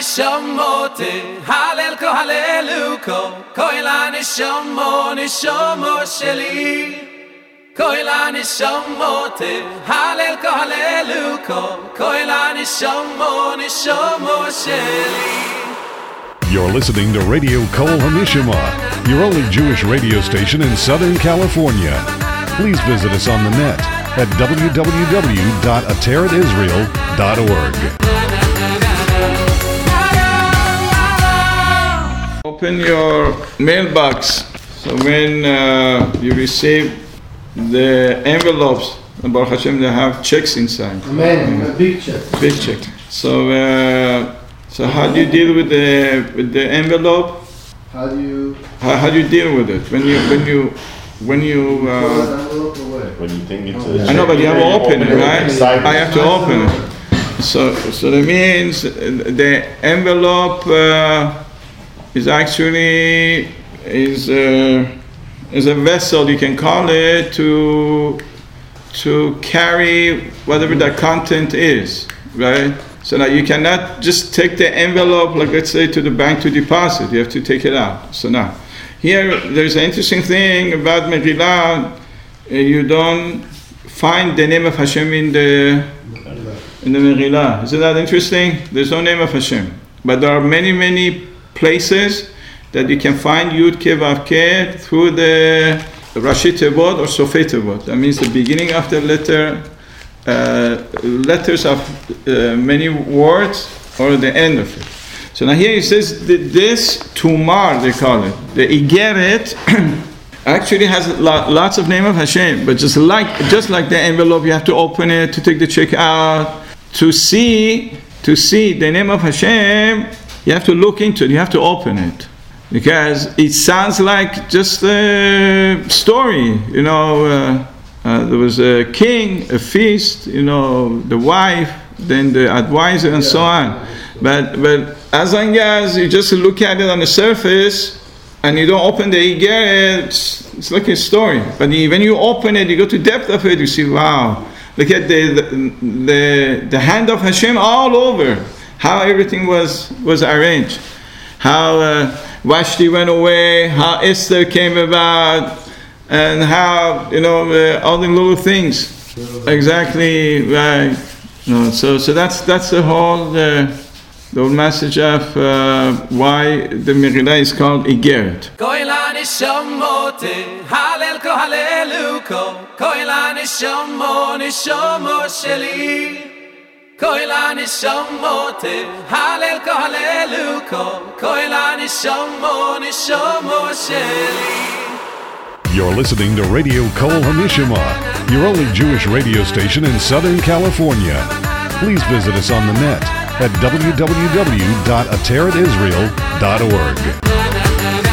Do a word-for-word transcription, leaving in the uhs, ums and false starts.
nishamote halel ko haleluko koila nishamo nishamo sheli koila nishamote halel ko haleluko koila nishamo nishamo sheli. You're listening to Radio Kol HaNishama, your only Jewish radio station in Southern California. Please visit us on the net at w w w dot ateret israel dot org. Open your mailbox, so when uh, you receive the envelopes, Baruch Hashem, they have checks inside. Amen. Mm-hmm. A big check. Big check. So, uh, so how do you deal with the with the envelope? How do you? How, how do you deal with it when you when you when you? Uh, when you think it's a I know, but you have to open it, right? I have to open it. So, so that means the envelope uh, is actually is uh, is a vessel, you can call it, to to carry whatever the content is, right? So that you cannot just take the envelope, like let's say to the bank to deposit. You have to take it out. So now, here there's an interesting thing about Megillah. Uh, you don't find the name of Hashem in the in the Megillah. Isn't that interesting? There's no name of Hashem, but there are many many places that you can find Yud Ke Vav Ke through the Rashi Tevot or Sofei Tevot. That means the beginning of the letter, uh, letters of uh, many words, or the end of it. So now here he says that this Tumar, they call it, the Igeret, actually has lots of name of Hashem, but just like just like the envelope, you have to open it to take the check out. To see to see the name of Hashem, you have to look into it. You have to open it, because it sounds like just a story. You know, uh, uh, there was a king, a feast. You know, the wife, then the advisor, and so on. But but as long as you just look at it on the surface, and you don't open the Igeret, it's, it's like a story. But when you open it, you go to depth of it, you see, wow, look at the the the, the hand of Hashem all over, how everything was, was arranged, how uh, Vashti went away, how Esther came about, and how, you know, uh, all the little things. Exactly, right. No, so so that's that's the whole uh, the whole message of uh, why the Megillah is called Igeret. Koila nishamote halel ko haleluko koila nishamo nishamo sheli koila nishamote halel ko haleluko koila nishamo nishamo sheli. You're listening to Radio Kol HaNishama, your only Jewish radio station in Southern California. Please visit us on the net at w w w dot ateret israel dot org.